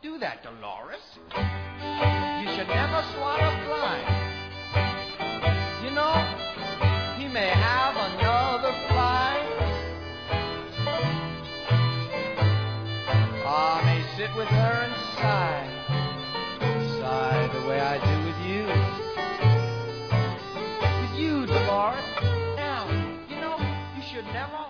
do that, Dolores. You should never swat a fly. You know, he may have another fly. I may sit with her and sigh the way I do with you. With you, Dolores. Now, you know, you should never